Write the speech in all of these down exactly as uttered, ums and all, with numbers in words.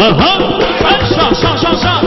上上上上。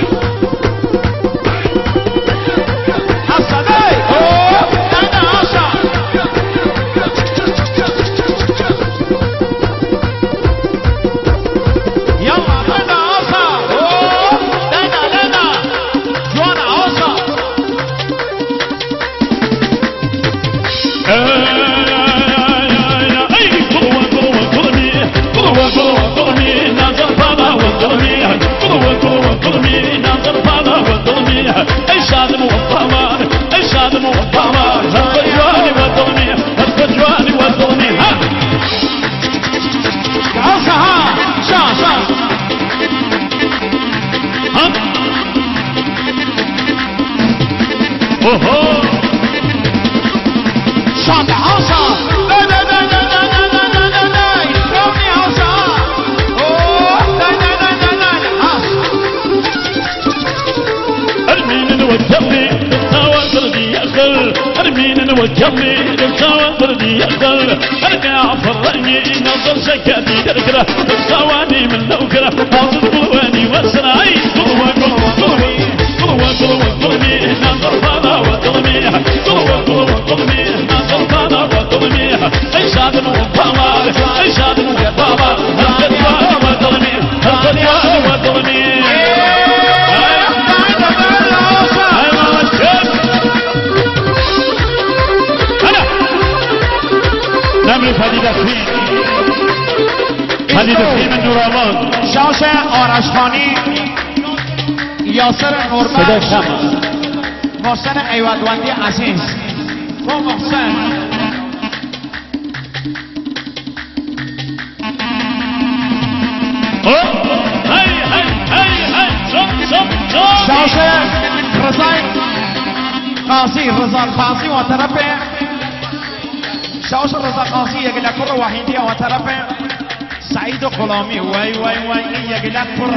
وجهي للخواطر دي يقدر ارجع فرني نظر سكتي دركره الصواني من لوكره حاطط قلواني وسراي قلوة قلوة قلوة قلوة قلوة قلوة نظر فانا وقلمي قلوة قلوة قلوة نظر فانا وقلمي اي شادم وطامر اي شادم وطامر القدوة وقلمي القدوة وقلمي نمر پدیده فیلم پدیده فیلم نورآباد شاش آرشخانی یاسر نورمن محسن ایوادوندی عزیز و محسن شاش رضای قاضی رضا قاضی و طرف شاش رضا قاضی یک لکر وحیدی و طرف سعید غلامی وای وای وای یک لکر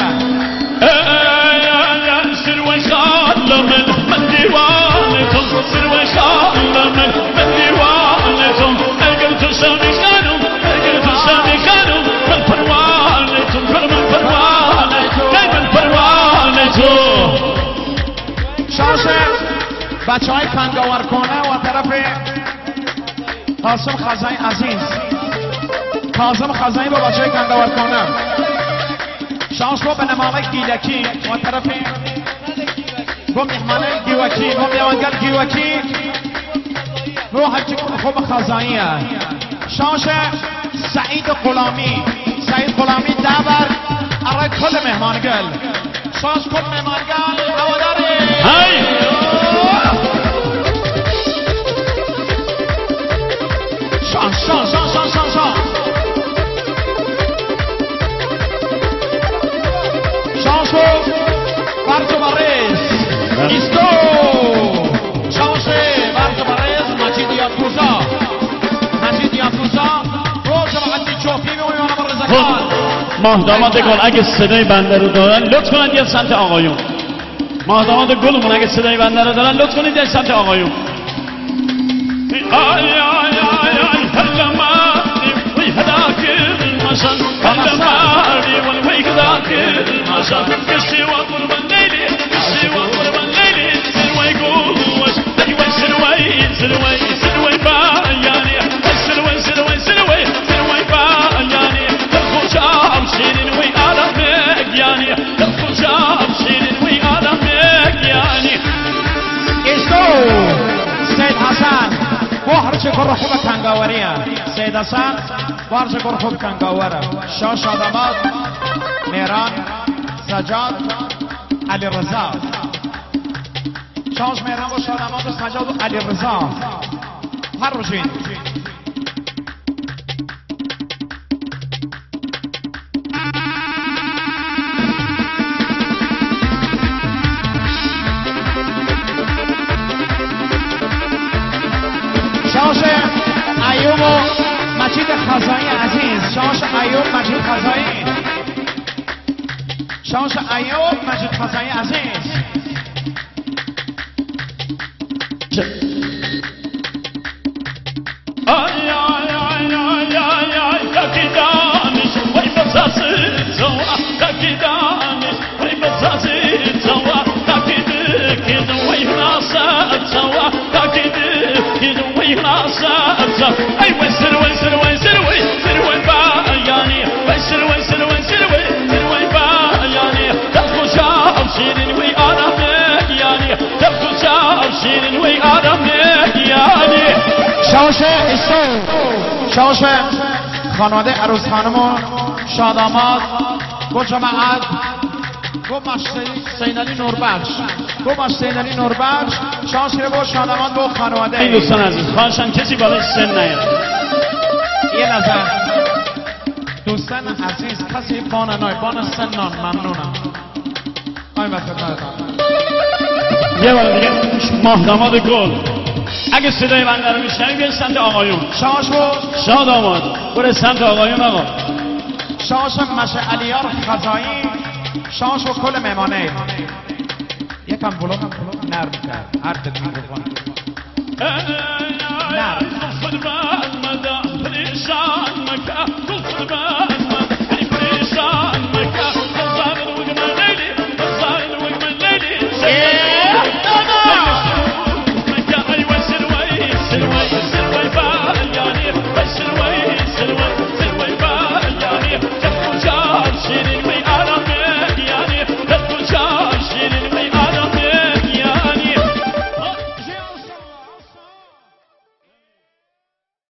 سروي خالم من ديوانكم سروي خالم من ديوانكم قلت سامي خانم قلت سامي خانم من پروانكم من پروانكم من پروانكم شاش بچه های کنگاور کنه و طرف قاسم خزائی عزیز قاسم خزائی با بچه های کنگاور کنه شانس رو به نمامه گیلکی و طرف با مهمانه گیوکی با میوانگر گیوکی رو حجی خوب خزاییه شانس سعید غلامی سعید غلامی دبر ارای کل مهمانگل شانس کل مهمانگل هواداره های شانس شانس شانس شانس شانس شانس شانسو برزو بارز ایستو شانس برزو بارز مجید یاکوزا مجید یاکوزا روز وقتی چوپی میمونیم آنها رزاکان ماهدامات گل اگه صدای بنده رو دارن لطف کنند یه سمت آقایون ماهدامات گلمون اگه صدای بنده رو دارن لطف کنید یه سمت آقایون آی آی آی آی هلمانی وی هداک المشن هلمانی وی هداك المشن قصي وضرب الليل قصي وضرب الليل سلوي قوش ايوه سلوي سلوي سلوي باياني سلوي سلوي سلوي سلوي باياني الخشاب شيرين وي آدمك يعني الخشاب شيرين وي آدمك يعني ایستو سید حسن بحر شکر خوب کنگاوریه سید حسن بحر شکر خوب کنگاوره شاش آدمات میران سجاد علی رضا شاش میران و شادمات سجاد و علی رضا هر روشین شاش ایوب و مجید خزائی عزیز شاش ایوب مجید خزائی شاش ایوب مجید خزائی عزیز آی آی آی آی آی آی کاکی دانش وی بساس زوا کاکی شاش خانواده عروس خانم و شاداماد گو جماعت گو سینالی نوربخش گو ماش سینالی نوربخش شانسی رو با شاداماد با خانواده. این دوستان عزیز خواهشن کسی بالای سن نیاد. یه نظر دوستان عزیز کسی بان نای بان سنان ممنونم. آی وقت خدمتتان یه بار دیگه ماه داماد گل اگه صدای بنده رو میشنوی بیاین سمت آقایون. شاش بود شاد آماد برو سمت آقایون. آقا شاش مشعلیار خزایی شاش و کل مهمانه یکم بلوغ نرم کرد هر دل میکروفون